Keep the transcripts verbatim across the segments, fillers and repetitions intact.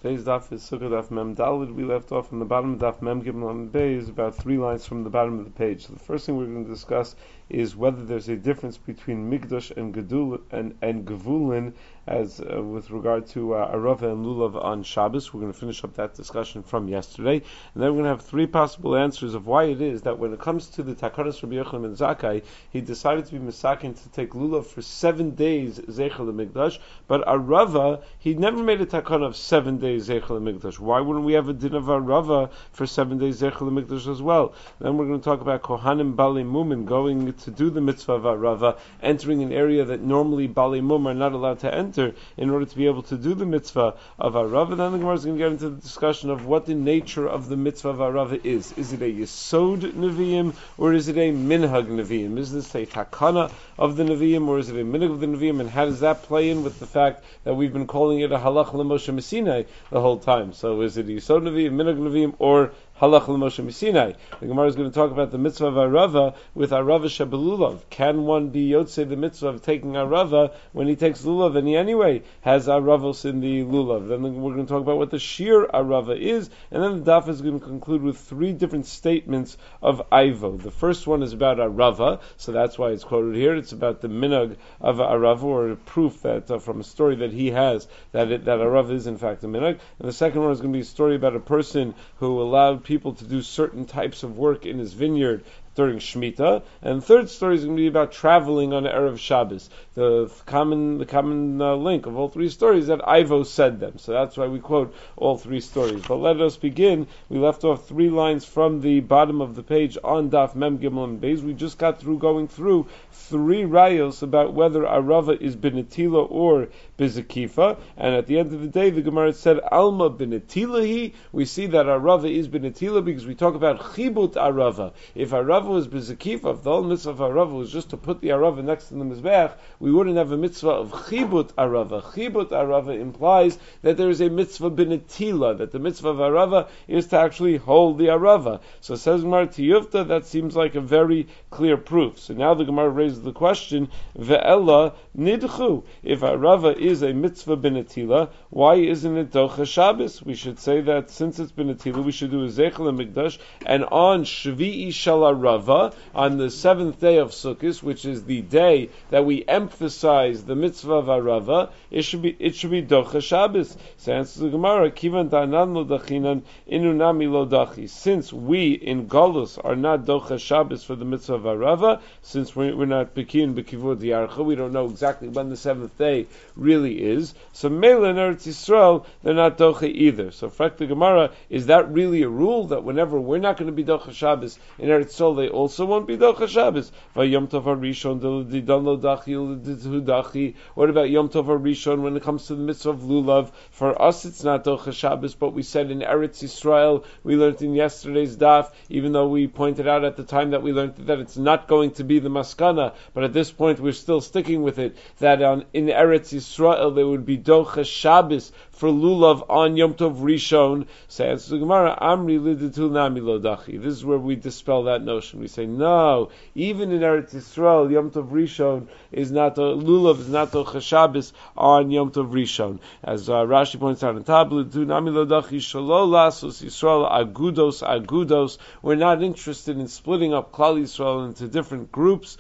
Today's daf is Sukkah daf Mem Dalid. We left off from the bottom of daf Mem Gimel Amud Beis, about three lines from the bottom of the page. So the first thing we're going to discuss is whether there's a difference between Mikdash and Gedul and and Gevulin as uh, with regard to uh, Arava and Lulav on Shabbos. We're going to finish up that discussion from yesterday, and then we're going to have three possible answers of why it is that when it comes to the Takanas Rabbi Yochanan ben Zakkai, he decided to be Mesakin to take Lulav for seven days Zeichel Mikdash, but Arava he never made a Takana of seven days Zeichel Mikdash. Why wouldn't we have a din of Arava for seven days Zeichel Mikdash as well? Then we're going to talk about Kohanim Bali Mumin going to do the mitzvah of Arava, entering an area that normally Bali Mum are not allowed to enter in order to be able to do the mitzvah of Arava. Then the Gemara is going to get into the discussion of what the nature of the mitzvah of Arava is. Is it a Yesod Nevi'im or is it a Minhag Nevi'im? Is this a Takana of the Nevi'im or is it a Minhag of the Nevi'im? And how does that play in with the fact that we've been calling it a Halach L'Moshe Messinai the whole time? So is it a Yesod Nevi'im, Minhag Nevi'im, or Halach L'Moshe Messinai? The Gemara is going to talk about the mitzvah of Arava with Arava Shebelulav. Can one be Yotzei the mitzvah of taking Arava when he takes Lulav and he anyway has Aravos in the Lulav? Then we're going to talk about what the Shir Arava is, and then the Daf is going to conclude with three different statements of Ivo. The first one is about Arava, so that's why it's quoted here. It's about the Minhag of Arava, or a proof that uh, from a story that he has that it, that Arava is in fact a Minhag. And the second one is going to be a story about a person who allowed people to do certain types of work in his vineyard during Shemitah, and the third story is going to be about traveling on Erev Shabbos. The common, the common uh, link of all three stories is that Ivo said them, so that's why we quote all three stories. But let us begin. We left off three lines from the bottom of the page on Daf Mem Gimel and Beis. We just got through going through three rayos about whether Arava is Benetila or Bizakifa, and at the end of the day, the Gemara said Alma Benetilahi. We see that Arava is Benetila because we talk about Chibut Arava. If Arava was Bizakifa, if the whole mitzvah of Arava was just to put the Arava next to the Mizbeach, we wouldn't have a mitzvah of Chibut Arava. Chibut Arava implies that there is a mitzvah Benetila, that the mitzvah of Arava is to actually hold the Arava. So says Gemara Tiyufta, that seems like a very clear proof. So now the Gemara raises the question, Ve'ella Nidchu. If Arava is a mitzvah Benetila, why isn't it Docha Shabbos? We should say that since it's Benetila, we should do a Zeichel Mikdash, and on Shvi'i Shal Arava, on the seventh day of Sukkot, which is the day that we emphasize the mitzvah of Arava, it should be it should be Docha Shabbos. So answers the Gemara, Kivan Danan Lo Dachinan Inunami Lo Dachi. Since we in Galus are not Docha Shabbos for the mitzvah of Arava, since we're, we're not Pekin Bekivud Yarcha, we don't know exactly when the seventh day really is. So Mela in Eretz Yisrael, they're not Docha either. So Frak the Gemara, is that really a rule that whenever we're not going to be Docha Shabbos in Eretz Yisrael, they also won't be Docha Shabbos? Vayom Tov HaRishon Didan Lo Dachi Dachi. What about Yom Tov HaRishon when it comes to the mitzvah of Lulav? For us it's not Docha Shabbos, but we said in Eretz Yisrael, we learned in yesterday's daf, even though we pointed out at the time that we learned that it's not going to be the maskana, but at this point we're still sticking with it, that on, in Eretz Yisrael there would be Docha Shabbos for Lulav on Yom Tov Rishon. So answers the Gemara, Amri Liditul Nami Lo Dachi. This is where we dispel that notion. We say, no, even in Eretz Yisrael, Yom Tov Rishon is not, a, Lulav is not Docha Shabbos on Yom Tov Rishon. As uh, Rashi points out in Tablet, Liditul Nami Lo Dachi, Shalol Lasos Yisrael, Agudos, Agudos. We're not interested in splitting up Klal Yisrael into different groups,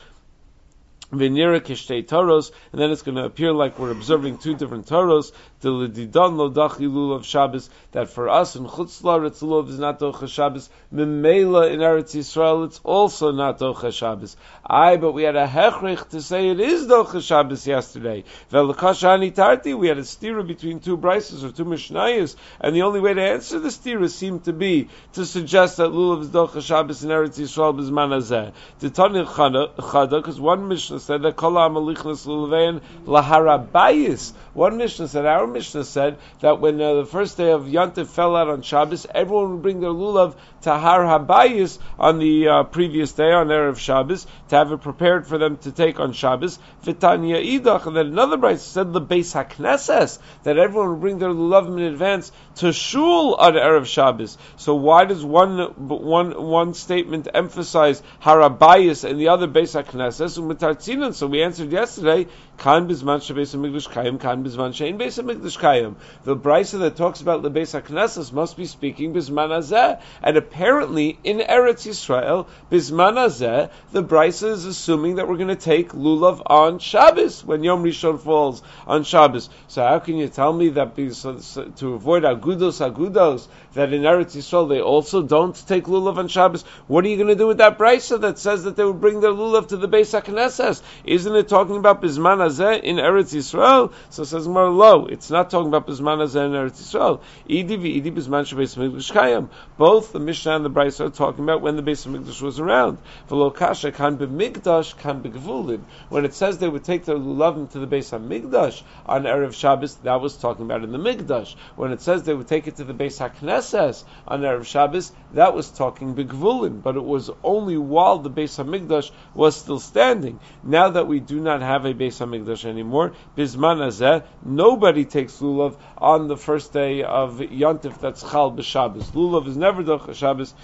Venira Kishtei Toros, and then it's going to appear like we're observing two different Toros. The L'didan Lo Dachi Lulav Shabbos, that for us in Chutz La'aretz Lulav is not Docha Shabbos. Memela in Eretz Yisrael, it's also not Docha Shabbos. Aye, but we had a hechrich to say it is Docha Shabbos yesterday. Ve'lakash Ani Tarti, we had a stira between two brises or two mishnayos, and the only way to answer the stira seemed to be to suggest that Lulav is Docha Shabbos in Eretz Yisrael b'zman hazeh. The Tanya Chada, because one mishnah said that Kol ha'malichnas lulavein laharabayis. One mishnah said, our Mishnah said that when uh, the first day of Yontif fell out on Shabbos, everyone would bring their lulav to Har Habayis on the uh, previous day, on Erev Shabbos, to have it prepared for them to take on Shabbos. V'tanya idach, and then another brayso said the Beis HaKnesses, that everyone would bring their lulavim in advance to Shul on Erev Shabbos. So why does one one one statement emphasize Har Habayis and the other Beis HaKnesses? Asinan. So we answered yesterday, Kan Bizman Shebeis HaMikdash Kayim, Kan Bizman Shein Beis HaMikdash Kayim. The brisa that talks about Lebeis HaKnesses must be speaking Bizman Hazeh. And apparently, in Eretz Yisrael, Bizman Hazeh, the brisa is assuming that we're going to take Lulav on Shabbos, when Yom Rishon falls on Shabbos. So how can you tell me that so, so, to avoid Agudos Agudos, that in Eretz Yisrael they also don't take Lulav on Shabbos? What are you going to do with that brisa that says that they would bring their Lulav to the Beis HaKnesses? Isn't it talking about Bizman Hazeh in Eretz Yisrael? So it says more low. It's not talking about Bizman Hazeh in Eretz Yisrael. Idi v'idi Bizman Shebeis HaMikdash Kayim. Both the Mishnah and the brisa are talking about when the Beis HaMikdash was around. V'lo kasha kan b'mikdash kan b'gvulin. When it says they would take their Lulavim to the Beis HaMikdash on Erev Shabbos, that was talking about in the Mikdash. When it says they would take it to the Beis HaKnesses on Erev Shabbos, that was talking b'gvulin, but it was only while the Beis HaMikdash was still standing. Now that we do not have a Beis HaMikdash anymore, Bizman Hazeh, nobody takes Lulav on the first day of Yontif that's Chal b'Shabbos. Lulav is never Doch Shabbos,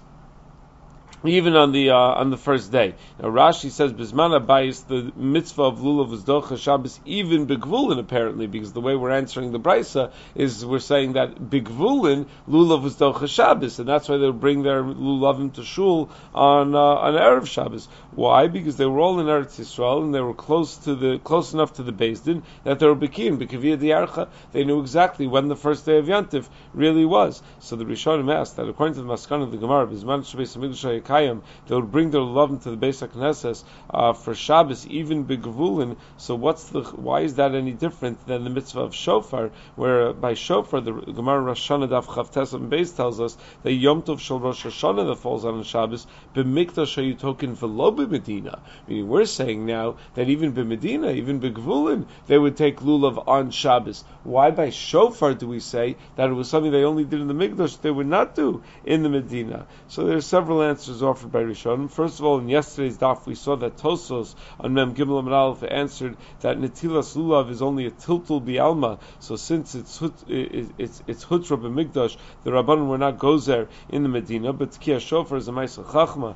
even on the uh, on the first day. Now Rashi says Bizman Habayis, the mitzvah of Lulav was Docha Shabbos even B'Gvulin, apparently, because the way we're answering the brisa is we're saying that B'Gvulin Lulav was Docha Shabbos, and that's why they would bring their Lulavim to Shul on uh, on Erev Shabbos. Why? Because they were all in Eretz Yisrael and they were close to the close enough to the Beis Din that they were Bekin B'Kaviyah Diarcha. They knew exactly when the first day of Yantif really was. So the Rishonim asked that according to the Maskana of the Gemara, Bizman Shebeis HaMikdash they would bring their Lulavim to the Beis HaKnesses uh, for Shabbos, even B'Gvulin. So what's the? Why is that any different than the mitzvah of Shofar, where uh, by Shofar the Gemara Rosh Hashanah Daf Chavtes and Beis tells us that Yom Tov Shel Rosh Hashanah that falls on Shabbos b'Mikdash Hayutokin v'lo b'Medina. Meaning we're saying now that even b'Medina, even B'Gvulin, they would take Lulav on Shabbos. Why by Shofar do we say that it was something they only did in the Mikdash, they would not do in the Medina? So there are several answers offered by Rishonim. First of all, in yesterday's daf we saw that Tosos on Mem Gimel Amud Aleph answered that Netilas Lulav is only a tiltul bialma. So since it's it's it's hutra b'mikdash, the Rabbanan were not gozer in the Medina, but Tkiyah Shofar is a ma'aseh chachma.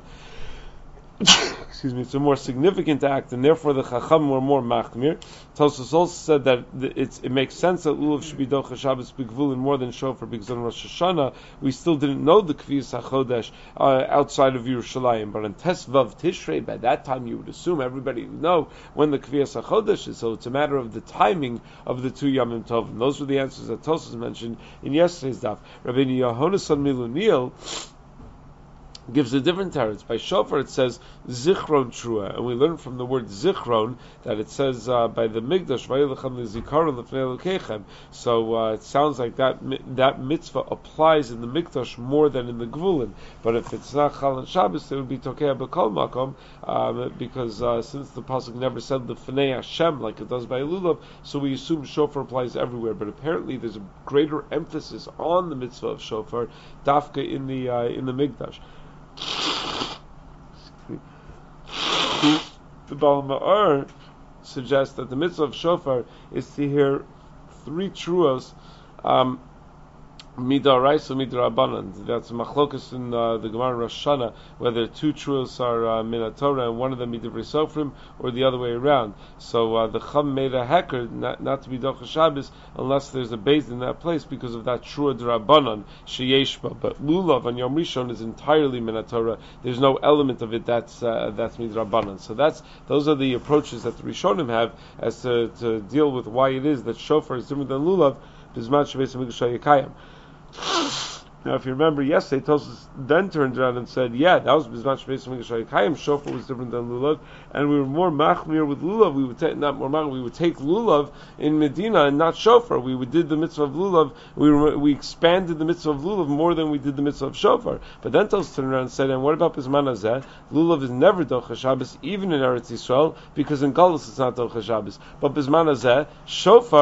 Excuse me, it's a more significant act, and therefore the Chacham were more machmir. Tosos also said that it's, it makes sense that Lulav should be Docha Shabbos B'Gvulin more than Shofar, because on Rosh Hashanah we still didn't know the Kviyas HaChodesh uh, outside of Yerushalayim, but on Tesvav Tishrei, by that time you would assume everybody would know when the Kviyas HaChodesh is, so it's a matter of the timing of the two Yamim Tov. And those were the answers that Tosos mentioned in yesterday's daf. Rabbeinu Yehonasan Miluniel gives a different teretz. By Shofar it says Zichron Trua, and we learn from the word Zichron that it says uh, by the Mikdash Vayilachem Lezikaron Lefnei Elokechem. So uh, it sounds like that that mitzvah applies in the Mikdash more than in the Gvulin. But if it's not Chal and Shabbos, it would be Tokea B'Kol Makom, um, because uh, since the pasuk never said Lefnei Hashem like it does by Lulav, so we assume Shofar applies everywhere. But apparently there's a greater emphasis on the mitzvah of Shofar, Dafka in the uh, in the Mikdash. The Baal Ma'or suggests that the mitzvah of Shofar is to hear three truos, um, Midaraisa, Midarabanan. That's machlokas in uh, the Gemara Rosh Hashanah, whether two truos are uh, min Torah and one of them Midivrei Sofrim, or the other way around. So uh, the Chum made a hecker not, not to be Docha Shabbos unless there's a base in that place because of that trua Darabanan sheyeshba. But Lulav on Yom Rishon is entirely min Torah. There's no element of it that's uh, that's Midrabanan. So that's those are the approaches that the Rishonim have as to, to deal with why it is that Shofar is different than Lulav. Bizman Shebeis HaMikdash Hayakayim. Now, if you remember yesterday, Tosos then turned around and said, yeah, that was Bizman Shebeis HaMikdash Hayakayim. Shofar was different than Lulav, and we were more machmir with Lulav. We would take not more machmir. We would take Lulav in Medina and not Shofar. We would did the mitzvah of Lulav. We were, we expanded the mitzvah of Lulav more than we did the mitzvah of Shofar. But then Tosos turned around and said, and what about Bizman Hazeh? Lulav is never Docha Shabbos, even in Eretz Yisrael, because in Galus it's not Docha Shabbos. But Bizman Hazeh, Shofar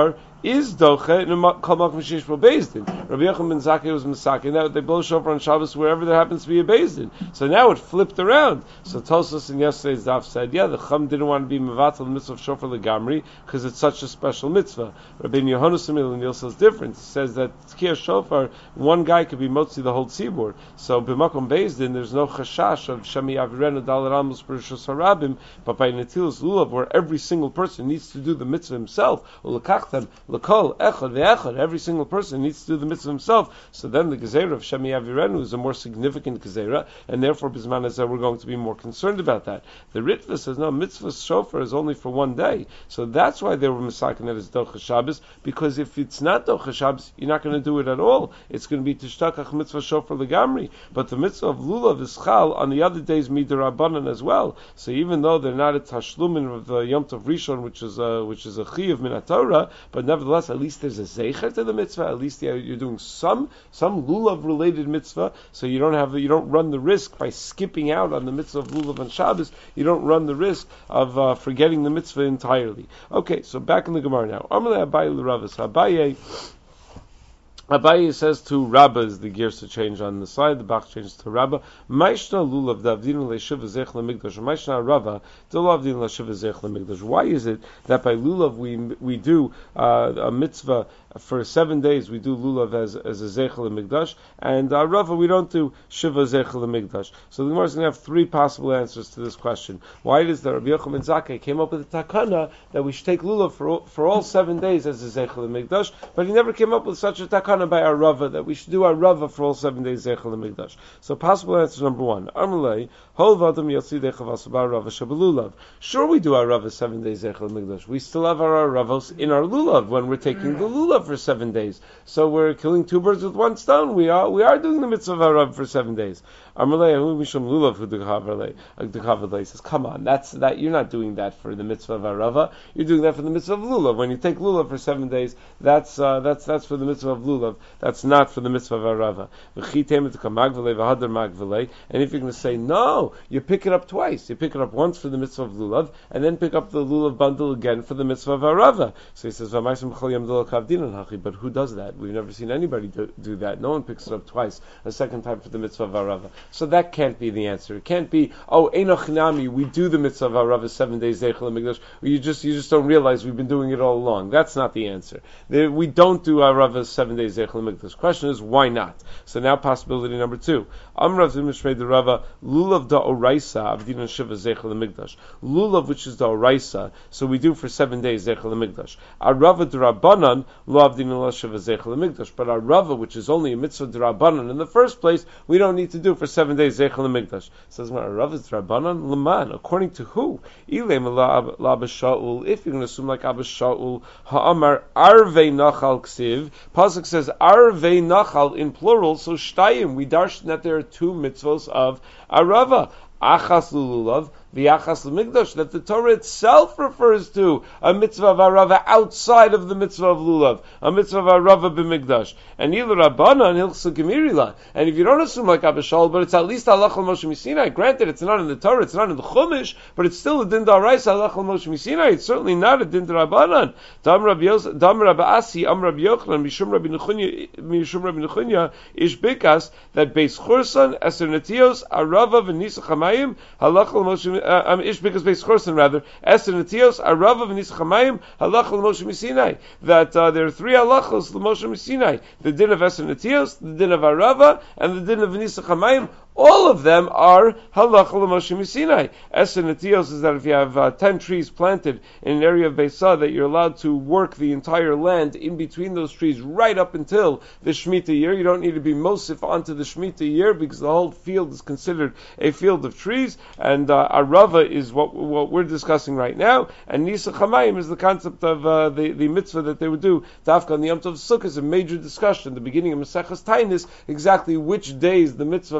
is doche in a kol makom sheish bo beis din. Rabbi Yochanan ben Zakkai was misakin that they blow shofar on Shabbos wherever there happens to be a beis din. So now it flipped around. So Tosfos in yesterday's daf said, yeah, the Chum didn't want to be mevatel the mitzvah of shofar legamri because it's such a special mitzvah. Rabbi Yohanan Samil says different. He says that tkiyah shofar, one guy could be motzi the whole tzibur. So b'makom beis din, there's no chashash of shami avirenu dalar amos b'rishus harabim, but by netilas lulav, where every single person needs to do the mitzvah himself, ulekachtem lekol echad ve'echad, every single person needs to do the mitzvah himself. So then the gezerah of shami avirenu is a more significant gezerah, and therefore bisman hazeh we're going to be more concerned about that. The Ritva says no, mitzvah shofar is only for one day, so that's why they were misakin that is docha Shabbos, because if it's not docha Shabbos, you're not going to do it at all. It's going to be tishtakach mitzvah shofar legamri. But the mitzvah of lulav is chal on the other days midirabanan as well. So even though they're not a tashlumin of the Yom Tov Rishon, which is a, which is a chiyuv min haTorah, but nevertheless, at least there's a zeicher to the mitzvah. At least you're doing some some lulav related mitzvah, so you don't have you don't run the risk by skipping out on the mitzvah of lulav on Shabbos. You don't run the risk of uh, forgetting the mitzvah entirely. Okay, so back in the Gemara now. Amalei Abaye l'Ravas. Abaye Abaye says to Rabba, is the gears to change on the side, the Bach changes to Rabba. Maishna lulav davdin le'shiv zech le'migdash. Maishna Rava delavdin le'shiv zech le'migdash. Why is it that by lulav we we do uh, a mitzvah for seven days? We do lulav as as a zeichel migdash, and uh, Rava we don't do shiva zeichel migdash. So the Gemara is going to have three possible answers to this question. Why it is that Rabbi Yochanan ben Zakkai came up with a takana that we should take lulav for all, for all seven days as a zeichel migdash, but he never came up with such a takana by our Rava that we should do our Rava for all seven days zeichel migdash. So possible answer number one: Amalei hol vadam yatsi dechavasaba Rava shabelulav. Sure, we do our Rava seven days zeichel migdash. We still have our Ravos in our lulav when we're taking the lulav for seven days. So we're killing two birds with one stone. We are we are doing the mitzvah of Harav for seven days. Amalei mishum lulav hu dekhavalei says, come on, that's that you're not doing that for the mitzvah of Harava. You're doing that for the mitzvah of lulav. When you take lulav for seven days, that's uh, that's that's for the mitzvah of lulav. That's not for the mitzvah of Harava. And if you're going to say no, you pick it up twice. You pick it up once for the mitzvah of lulav, and then pick up the lulav bundle again for the mitzvah of Harava. So he says, but who does that? We've never seen anybody do, do that. No one picks it up twice, a second time for the mitzvah of Harava. So that can't be the answer. It can't be, oh, Enoch Nami, we do the mitzvah of Harava seven days, Zeichel HaMikdash. You just, you just don't realize we've been doing it all along. That's not the answer. There, we don't do Harava seven days, Zeichel HaMikdash. Question is, why not? So now possibility number two. Amrav Zimishmei the Rava, Lulav da Oraisa, Avdina Shiva Zeichel HaMikdash. Lulav, which is the Oraisa, so we do for seven days, Zeichel HaMikdash. Arava D'Rabbanan, Lo Avdina Shiva Zeichel HaMikdash. But Arava, which is only a mitzvah D'Rabbanan in the first place, we don't need to do for seven days, Zeichel HaMikdash. Says, Arava is D'Rabbanan, Laman, according to who? Ilem la Abba Shaul, if you're going to assume like Abba Shaul, Ha'amar Arvei Nachal Ksiv, Pasuk says Arvei Nachal in plural, so Shtayim, we darshan that there are two mitzvos of Arava. Achas lulav, the achas l'migdash, that the Torah itself refers to a mitzvah of Arava outside of the mitzvah of lulav, a mitzvah of Arava b'migdash. And Ilu Rabbana and Hilchsa Gemirila. And if you don't assume like Abba Shaul, but it's at least halach l'Moshe Misinai. Granted, it's not in the Torah, it's not in the Chumash, but it's still a din da'araisa halach l'Moshe Misinai. It's certainly not a din d'Rabbanan. Dam Rabbi Asi, Am Rabbi Yochanan, Mishum Rabbi Nechunya, Mishum Rabbi Nechunya, Ish Bikas, that Beis Chursan, Eser Netios, Arava v'Nisa Chamayim, halach l'Moshe Um, Ish because Beis Chursan rather Esther Netios Arava v'Nisa Chamayim halach l'Moshe Misinai, that uh, there are three halachos l'Moshe Misinai: the din of Esther Netios, the din of Arava, and the din of V'Nisa Chamayim. All of them are halacha l'Moshe Misinai. Esther Netios is that if you have uh, ten trees planted in an area of Beisah, that you're allowed to work the entire land in between those trees right up until the Shemitah year. You don't need to be mosif onto the Shemitah year because the whole field is considered a field of trees. And uh, Arava is what what we're discussing right now. And Nisa Chamayim is the concept of uh, the, the mitzvah that they would do. Dafka on the Yom Tov Sukkah is a major discussion. The beginning of Maseches Tainis, exactly which days the mitzvah of Nisa Chamayim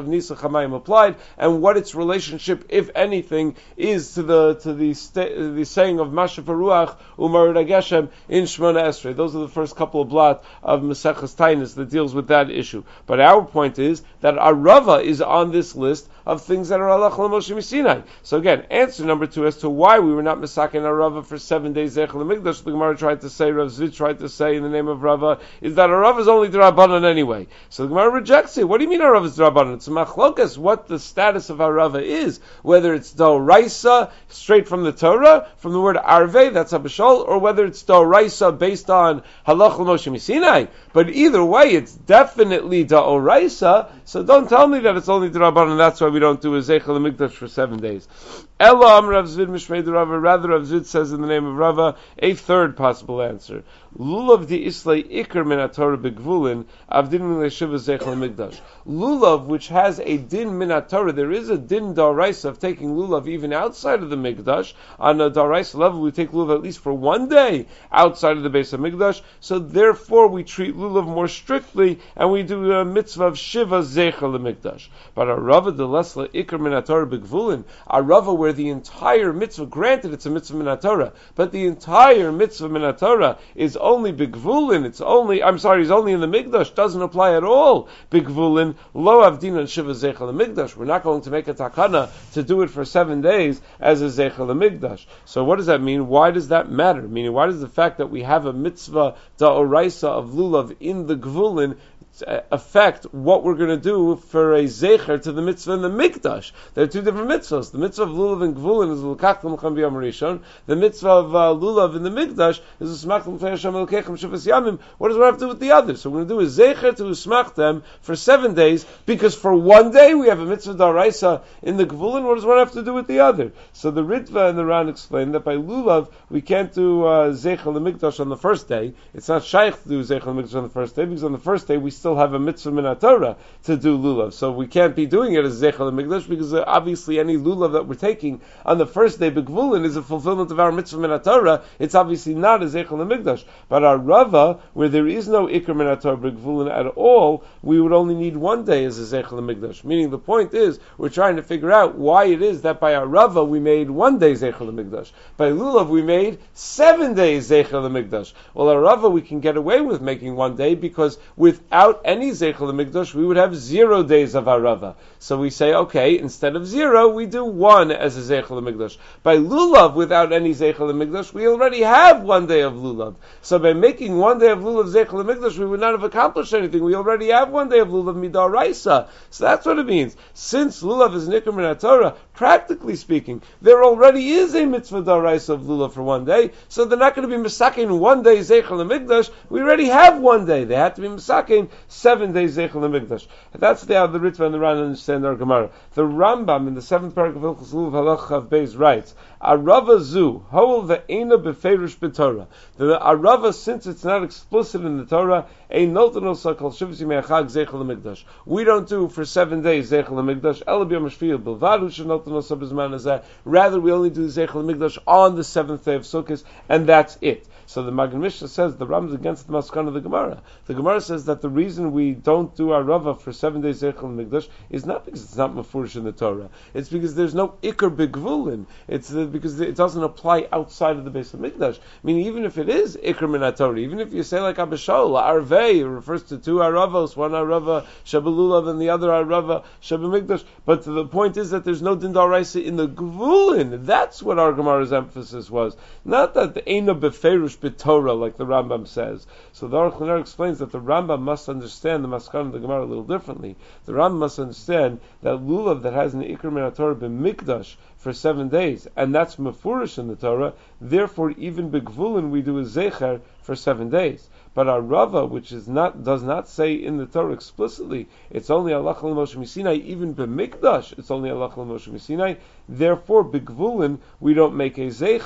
Hamayim applied, and what its relationship, if anything, is to the to the sta- the saying of Masha Ruach Umar Geshem in Shmona Esrei. Those are the first couple of blot of Maseches Tainis that deals with that issue. But our point is that our Rava is on this list of things that are Alach L'Moshe Misinai. So again, answer number two as to why we were not Mesakin our Rava for seven days Zechel Hamikdash. The Gemara tried to say, Rav Zvid tried to say in the name of Rava, is that our Rava is only D'Rabbanan anyway. So the Gemara rejects it. What do you mean our Rava is D'Rabbanan? It's a machlokas what the status of our Rava is, whether it's D'Oraisa, straight from the Torah, from the word Arvei, that's Abishol, or whether it's D'Oraisa based on Halach L'Moshe Misinai. But either way, it's definitely D'Oraisa, so don't tell me that it's only D'Rabbanan, that's why we don't do a Zechel Hamikdash for seven days. Ela Am Rav Zvid Mishmei Rava, rather Rav Zvid says in the name of Rava, a third possible answer. Lulav di islay ikar min haTorah begvulin avdin min leshiva zechel hamikdash. Lulav, which has a din min haTorah, there is a din daraisa of taking lulav even outside of the mikdash. On a daraisa level, we take lulav at least for one day outside of the base of mikdash. So therefore, we treat lulav more strictly, and we do a mitzvah of shiva zechel hamikdash. But a rava de lesla ikar min haTorah begvulin, a rava where the entire mitzvah, granted it's a mitzvah min haTorah, but the entire mitzvah min haTorah is only bigvulin, it's only, I'm sorry, it's only in the Mikdash, doesn't apply at all. Bigvulin, lo avdin and shiva zeichel Mikdash. We're not going to make a takana to do it for seven days as a zeichel Mikdash. So what does that mean? Why does that matter? Meaning, why does the fact that we have a mitzvah da'oraisa of lulav in the gvulin affect what we're going to do for a zecher to the mitzvah in the mikdash? There are two different mitzvahs. The mitzvah of lulav and gvulin is l'kachtem l'cham b'yam rishon. The mitzvah of uh, lulav in the mikdash is l'smachtem l'fnei Hashem l'keichem shivas yamim. What does one have to do with the other? So we're going to do a zecher to usmach them for seven days, because for one day we have a mitzvah daraisa in the gvulin. What does one have to do with the other? So the Ritva and the Ran explain that by lulav we can't do uh, zecher l'mikdash on the first day. It's not shaykh to do zecher l'mikdash on the first day, because on the first day we still have a mitzvah min haTorah to do lulav. So we can't be doing it as Zechel HaMikdash, because uh, obviously any lulav that we're taking on the first day, Begvulin, is a fulfillment of our mitzvah min haTorah. It's obviously not a Zechel HaMikdash. But our Rava, where there is no Iker min haTorah Begvulin at all, we would only need one day as a Zechel HaMikdash. Meaning the point is, we're trying to figure out why it is that by our Rava we made one day Zechel HaMikdash. By lulav we made seven days Zechel HaMikdash. Well, our Rava we can get away with making one day, because without any Zechel HaMikdash, we would have zero days of Arava. So we say, okay, instead of zero, we do one as a Zechel HaMikdash. By Lulav, without any Zechel HaMikdash, we already have one day of Lulav. So by making one day of Lulav Zechel HaMikdash, we would not have accomplished anything. We already have one day of Lulav Midaraisa. So that's what it means. Since Lulav is Nikar Min HaTorah, practically speaking, there already is a mitzvah daraisa of Lulav for one day, so they're not going to be Mesakin one day Zechel HaMikdash. We already have one day. They have to be Mesakin seven days Zechel HaMikdash. That's the how the Ritva and the Ran understand our Gemara. The Rambam in the seventh paragraph of Hilchos Lulav Halach Chav Beis writes, Arava zu hol ve'ena beferish b'Torah. The Arava, since it's not explicit in the Torah, ein noten osa kol shivas yimei chag Zechel HaMikdash. We don't do for seven days Zechel HaMikdash. Ela b'yom hashviyah bilvadu shenoten osa b'zman hazeh. Rather, we only do Zechel HaMikdash on the seventh day of Sukkot, and that's it. So the Magen Mishnah says the Rambam is against the Maskan of the Gemara. The Gemara says that the reason we don't do our Rava for seven days Zechel HaMikdash is not because it's not mafurish in the Torah. It's because there's no Iker Begvulin. It's uh, because it doesn't apply outside of the base of Mikdash. I mean, even if it is Iker Min HaTorah, even if you say like Abishol, Arvei, it refers to two Aravos, one Arava Shabbalulav and the other Arava Shabbalmikdash. But the point is that there's no Din Daraisa in the Gvulin. That's what our Gemara's emphasis was. Not that the Eina Beferush B'Torah, like the Rambam says. So the Aruch LaNer explains that the Rambam must understand the Maskan of the Gemara a little differently. The Rambam must understand that lulav that has an Iker Min HaTorah b'Mikdash for seven days, and that's mafurish in the Torah, therefore even b'Gvulin we do a Zecher for seven days. But our Rava, which is not does not say in the Torah explicitly, it's only Halach L'Moshe Misinai, even b'Mikdash, it's only Halach L'Moshe Misinai, therefore b'Gvulin we don't make a Zecher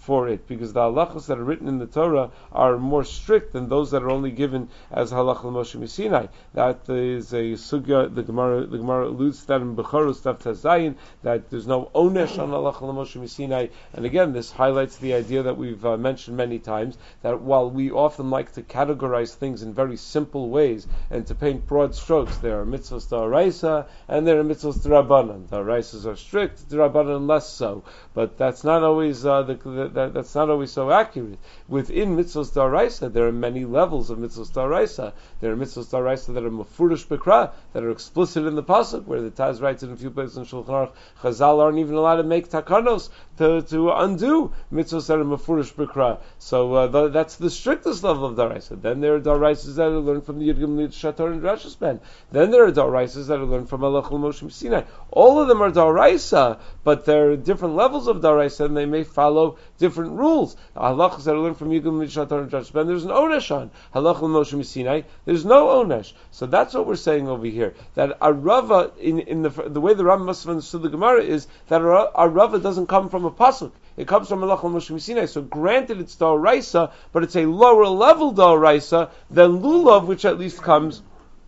for it, because the halachos that are written in the Torah are more strict than those that are only given as halach l'Moshe Sinai. That is a sugya. The Gemara, the Gemara alludes to that in Bechorus Daf Tazayin, that there's no onesh on halach l'Moshe Sinai. And again, this highlights the idea that we've uh, mentioned many times, that while we often like to categorize things in very simple ways and to paint broad strokes, there are mitzvahs d'oraisa and there are mitzvahs d'Rabbanan. The oraisas are strict, d'Rabbanan less so. But that's not always uh, the, the, that, that's not always so accurate. Within mitzvahs d'oraisa, there are many levels of mitzvahs d'oraisa. There are mitzvahs d'oraisa that are mafurish b'kra, that are explicit in the pasuk, where the Taz writes in a few places in Shulchan Aruch, Chazal aren't even allowed to make takanos to, to undo mitzvahs that are mafurish b'kra. So uh, the, that's the strictest level of d'oraisa. Then there are d'oraisas that are learned from the Yud Gimel Shator and Drashos Ben. Then there are d'oraisas that are learned from halach l'Moshe Sinai. All of them are d'oraisa, but there are different levels of d'oraisa, and they may follow different rules. Halachas that are learned from Yud Gimel Shator and Drashos Ben, there's an onesh on. Halach l'Moshe Sinai, there's no onesh. So that's what we're saying over here. That a rava, in, in the the way the Rambam must have understood the Gemara is that a rava doesn't come from a pasuk. It comes from halach l'Moshe Sinai. So granted, it's d'oraisa, but it's a lower level d'oraisa than lulav, which at least comes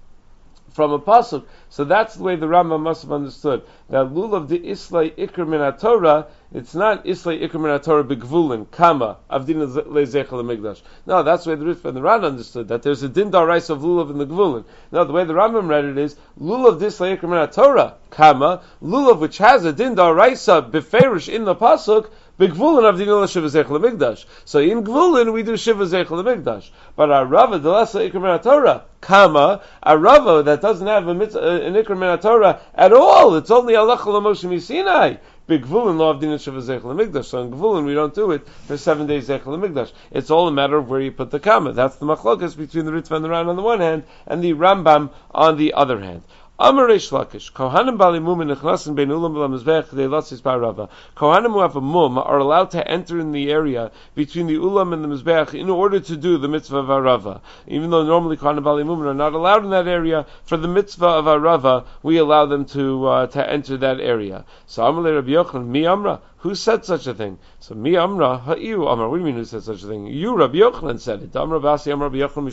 from a pasuk. So that's the way the Rambam must have understood that lulav de islay ikr min Torah. It's not islay ikr min Torah begvulin kama avdin lezechel hamikdash. No, that's the way the Ritva and the Ran understood that there's a din d'oraisa of lulav in the gvulin. No, the way the Rambam read it is lulav de islay ikr min Torah kama lulav, which has a din d'oraisa beferish in the pasuk. Begvulin of dinila shiva zeichel hamikdash. So in gvulin we do shiva zeichel hamikdash. But a rava delasa ikr min Torah kama a rava that doesn't have a mitzvah, an ikr min Torah at all. It's only halach l'Moshe Sinai. Begvulin lo avdina shiva zeichel hamikdash. So in gvulin we don't do it for seven days zeichel hamikdash. It's all a matter of where you put the kama. That's the machlokas between the Ritva and the Ran on the one hand and the Rambam on the other hand. Amar Reish Lakish, Kohanim Bali Mum Nechnasin Bein Ulam V'Lamizbech Dei Latzis Ba'Rava. Kohanim who have a mum are allowed to enter in the area between the Ulam and the Mizbech in order to do the mitzvah of Arava. Even though normally Kohanim Bali Mum are not allowed in that area, for the mitzvah of Arava, we allow them to uh, to enter that area. So Amar Rabbi Yochanan, Mi Amra, who said such a thing? So Mi Amra, Ha'iu Amra. What do you mean who said such a thing? You, Rabbi Yochanan, said it. Amra Basi Amra Rabbi Yochanan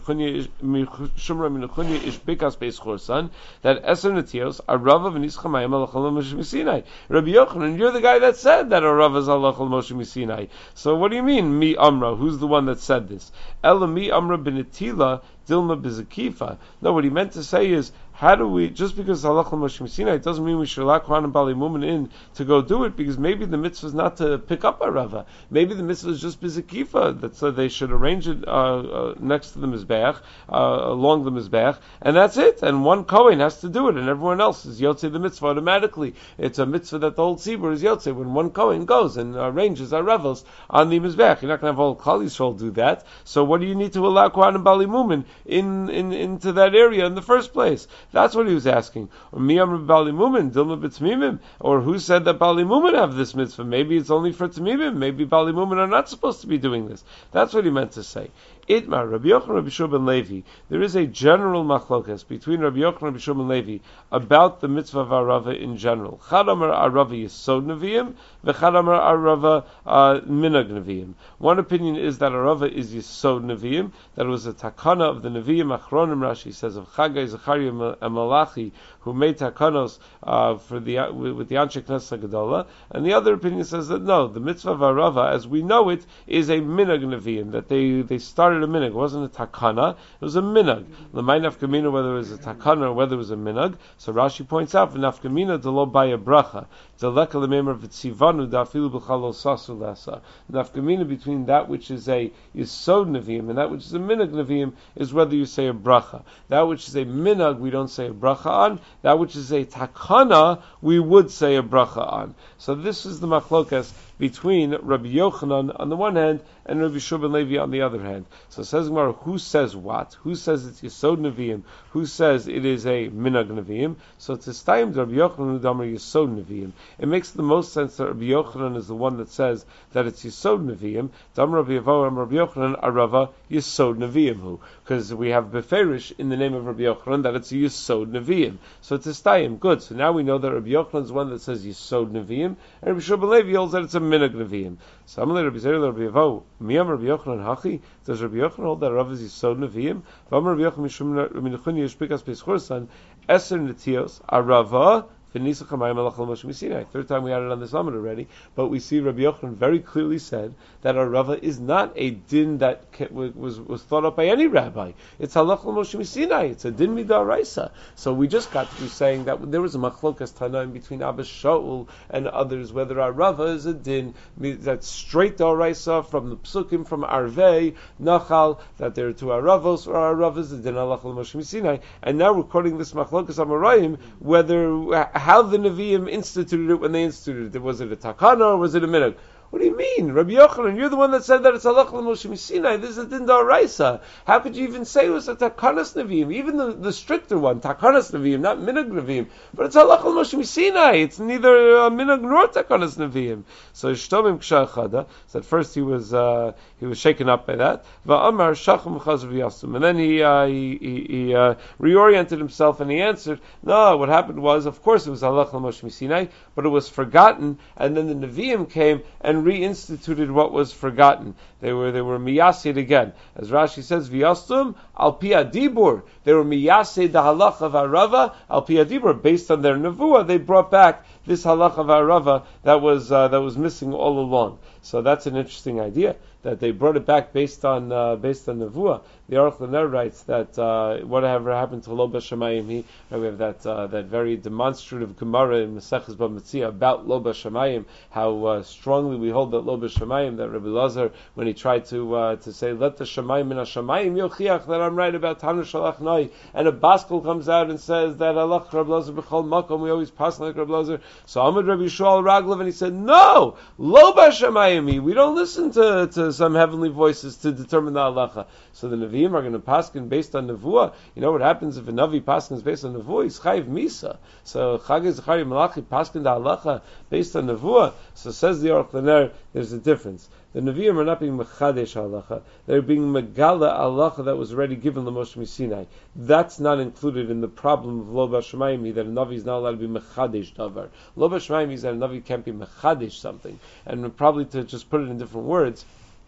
Mishumra Min Nechunya Ish Bikas Beis Chorsan. That Eser Netios Arava v'Nischamayim Halach l'Moshe Sinai. Rabbi Yochanan, you're the guy that said that Arava is Halach l'Moshe Sinai. So what do you mean, Mi Amra? Who's the one that said this? Ela Mi Amra b'Netila Dilma b'Zakifa. No, what he meant to say is, how do we, just because halach l'Moshe Sinai, it doesn't mean we should allow Kohanim Bali Mumin in to go do it, because maybe the mitzvah is not to pick up a rava. Maybe the mitzvah is just bizakifa, that so they should arrange it uh, uh, next to the mizbeach, uh, along the mizbeach, and that's it. And one kohen has to do it, and everyone else is yotzei the mitzvah automatically. It's a mitzvah that the whole tzibur is yotzei when one kohen goes and arranges our revels on the mizbeach. You're not going to have all Klal Yisrael do that. So what do you need to allow Kohanim Bali Mumin in, in into that area in the first place? That's what he was asking. Or miyam Bali Mumin, Dilma b'Tmimim, or who said that Bali Mumin have this mitzvah? Maybe it's only for Tmimim. Maybe Bali Mumin are not supposed to be doing this. That's what he meant to say. Itmar, Rabbi Yochanan, Rabbi Shua ben Levi. There is a general machlokas between Rabbi Yochanan and Rabbi Shua ben Levi about the mitzvah of Arava in general. Chadamar Arava Yisod Neviim, v'Chadamar Arava Minag Neviim. One opinion is that Arava is Yisod Neviim, that it was a takana of the Neviim Achronim. Rashi says of Chagai, Zechariah, and Malachi, who made takanos uh, for the with, with the Anshe Knesset Gedola. And the other opinion says that no, the mitzvah of Arava, as we know it, is a Minag Neviim, that they, they started a minhag. It wasn't a takana, it was a minhag. L'may nafkamina, whether it was a takana or whether it was a minhag. So Rashi points out, v'nafkamina delo baya bracha, deleka l'meimer v'tzivanu da'afilu b'chalo sasu lasa. Nafkamina between that which is a yisod neviim and that which is a minhag neviim is whether you say a bracha. That which is a minhag, we don't say a bracha on. That which is a takana, we would say a bracha on. So this is the machlokas between Rabbi Yochanan on the one hand and Rabbi Shua ben Levi on the other hand. So it says Gemara, who says what? Who says it's Yisod Nevi'im? Who says it is a Minag Nevi'im? So it's a time Rabbi Yochanan Udamar Yisod Nevi'im. It makes the most sense that Rabbi Yochanan is the one that says that it's Yisod Nevi'im. Dam Rabbi Yavo and Rabbi Yochanan Arava Yisod Nevi'im who. Because we have Beferish in the name of Rabbi Yochanan that it's Yisod Nevi'im. So it's a Stayim. Good. So now we know that Rabbi Yochanan is the one that says Yisod Nevi'im, and Rabbi Shua ben Levi holds that it's a minhag Nevi'im. Samale Rabbi Zeri Rabbi Yevo, Miyam Rabbi Yochanan Hachi. Does Rabbi Yochanan hold that Rav is Yisod Nevi'im? V'amar Rabbi Yochanan Mishum Rabbi Nechuni Yishpikas Beis Chursan Eser Netios Arava. Third time we had it on the summit already, but we see Rabbi Yochanan very clearly said that a rava is not a din that was was thought up by any rabbi. It's halach l'Moshe Sinai. It's a din midaraisa. So we just got to be saying that there was a machlokas tanaim between Abba Shaul and others whether a rava is a din that's straight daraisa from the psukim from Arvei Nachal that there are two aravos or aravas a din halach l'Moshe Sinai. And now we're quoting this machlokas amarayim whether how the Nevi'im instituted it when they instituted it. Was it a takana or was it a minhag? What do you mean? Rabbi Yochanan, you're the one that said that it's halach l'Moshe Sinai. This is a din d'oraisa. How could you even say it was a takanas Nevi'im? Even the, the stricter one, takanas Nevi'im, not minhag Nevi'im. But it's halach l'Moshe Sinai. It's neither a minhag nor takanas Nevi'im. So Shtomim Kshachada. So at first he was uh, he was shaken up by that. Va'amar shacham chazav yasum. And then he uh, he, he, he uh, reoriented himself and he answered, no, what happened was, of course it was halach l'Moshe Sinai, but it was forgotten, and then the Nevi'im came and reinstituted what was forgotten. They were they were miyasid again, as Rashi says, v'yastum al pi adibur. They were miyasid the halach of Arava al pi adibur, based on their nevuah. They brought back this halach of Arava that was uh, that was missing all along. So that's an interesting idea that they brought it back based on uh, based on nevuah. The Aruch LaNer writes that uh, whatever happened to Lo B'Shamayim, he we have that uh, that very demonstrative Gemara in Maseches B'Metzia about Lo B'Shamayim, how uh, strongly we hold that Lo B'Shamayim, that Rabbi Lazar, when he tried to uh, to say let the Shamayim min HaShamayim yochiach that I'm right about Tanu Shalach Noi, and a Baskel comes out and says that Allah Rabbi Lazar b'chol makom, we always pass like Rabbi Lazar. So Amud Rabbi Yisrael Raglav, and he said no, Lo B'Shamayim, we don't listen to, to some heavenly voices to determine the halacha. So the Nevi'im are going to paskin based on nevuah. You know what happens if a Navi paskins based on nevuah? He's chayiv misa. So Chagei Zechariah Malachi paskin the halacha based on nevuah. So says the Aruch LaNer, there's a difference. The Nevi'im are not being mechadesh halacha; they're being megala halacha that was already given l'Moshe Sinai. That's not included in the problem of Lo B'Shamayim that a Navi is not allowed to be mechadesh davar. Lo B'Shamayim is that a Navi can't be mechadesh something, and probably to just put it in different words,